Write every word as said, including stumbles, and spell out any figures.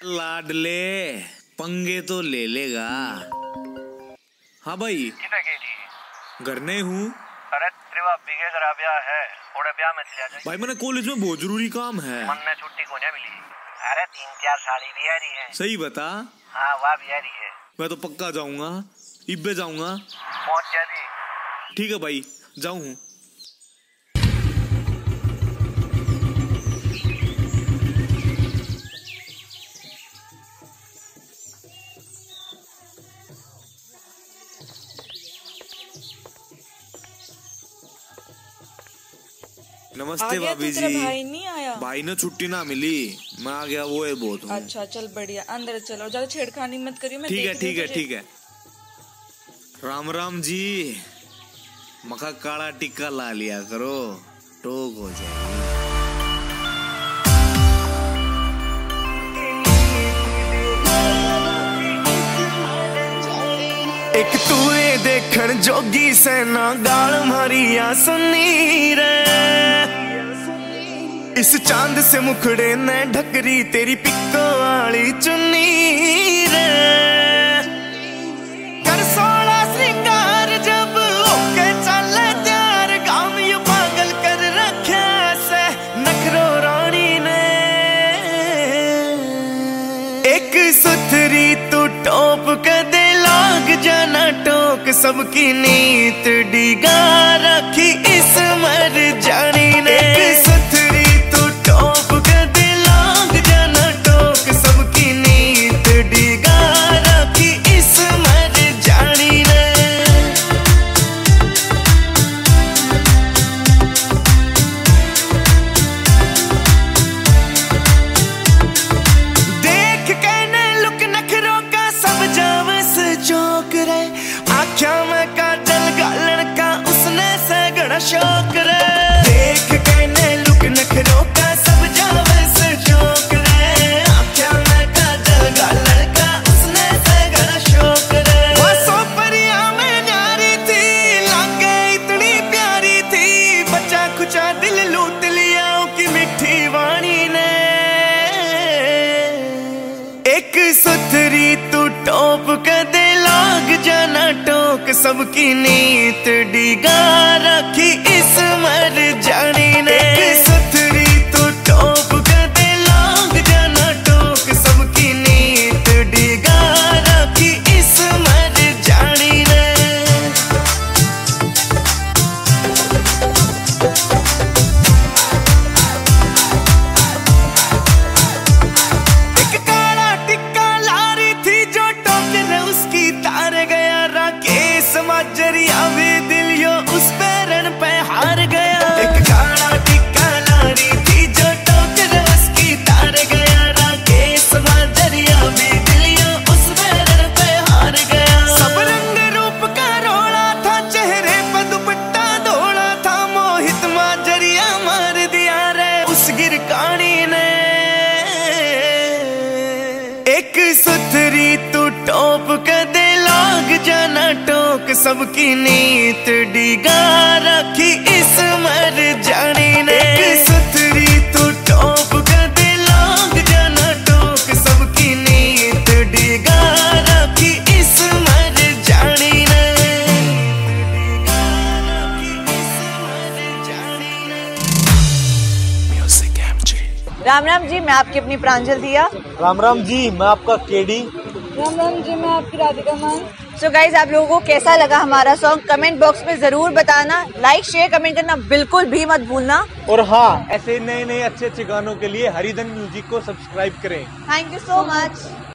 लाडले पंगे तो ले लेगा। हाँ भाई घर नहीं हूँ। अरे तेरा बिगे करा ब्याह है, थोड़ा ब्याह में चले जाए। भाई मैंने कॉलेज में बहुत जरूरी काम है। मन में छुट्टी को नहीं मिली। अरे तीन चार साड़ी भी आ रही है। सही बता। हाँ वह भी आ रही है। मैं तो पक्का जाऊंगा, इब्बे जाऊंगा। पहुंच जा दी। ठीक है भाई जाऊँ। नमस्ते भाभी जी। भाई नहीं आया? भाई ने छुट्टी ना मिली, मैं आ गया, वो है बहुत हूँ। अच्छा चल बढ़िया, अंदर चलो, ज्यादा छेड़खानी मत करियो। मैं ठीक है ठीक है तुझे। ठीक है। राम राम जी। मखा काला टिक्का ला लिया करो, टोक हो जाएगी। एक तूए देखण जोगी सेना गाल मारिया सुनी रे। इस चांद से मुखड़े ने ढकरी तेरी पिक्को वाली चुन्नी रे। कर सोला श्रृंगार जब ओके चले त्यार, गाम यू पागल कर रखे से नखरो रानी ने। एक सुथरी तू टॉप कर दे, लाग जाना टोक सबकी नीत डिगा रखी इस मर जानी ने। एक सुथरी तू टॉप कर दे, लाग जाना टोक सबकी नीत डिगा रखी इस मर जानी ने। देख के ने लुक नखरों का सब जावस चौक रे। आख्या में काजल गालन का उसने सगड़ा शौक रे। देख के ने लुक नखरों का सब जावस चौक रे। आख्या में काजल गालन का उसने सगड़ा शौक रे। वो सो परिया में न्यारी थी, लागे इतनी प्यारी थी। बच्चा खुचा दिल लूट लिया की मिठी वाणी ने। एक सुथरी तू टॉप कर दे, लाग जाना टोक सबकी नीत डिगा रखी इस मर जानी ने। एक सुथरी तू टॉप कर दे, लाग जाना टोक सबकी नीत डिगा रखी इस मर जानी ने। एक काला टिक्का लारी थी जो टोकर उसकी तार गया। राकेश माजरिया भी दिलियो उस पैरन पे हार गया। एक काला टिक्का लारी थी जो टोकर उसकी तार गया। राकेश माजरिया भी दिलियो उस पैरन पे हार गया। सब रंग रूप का रोला था, चेहरे पे दुपट्टा धोला था। मोहित माजरिया मार दिया रे उस गिरकानी ने। एक सुथरी तू टॉप कर दे, लाग जाना टोक सबकी नीत डिगा रखी इस मर जानी ने। एक सुथरी तू टॉप कर दे, लाग जाना टोक सबकी नीत डिगा रखी इस मर जानी ने। डिगा रखी इस मर जानी ने। Music MJ. राम राम जी, मैं आपकी अपनी प्रांजल दिया। राम राम जी, मैं आपका केडी। राम राम जी, मैं आपकी राधिका मान। सो गाइज, आप लोगों को कैसा लगा हमारा सॉन्ग कमेंट बॉक्स में जरूर बताना। लाइक शेयर कमेंट करना बिल्कुल भी मत भूलना। और हाँ, ऐसे नए नए अच्छे अच्छे गानों के लिए हरिधन म्यूजिक को सब्सक्राइब करें। Thank you so much.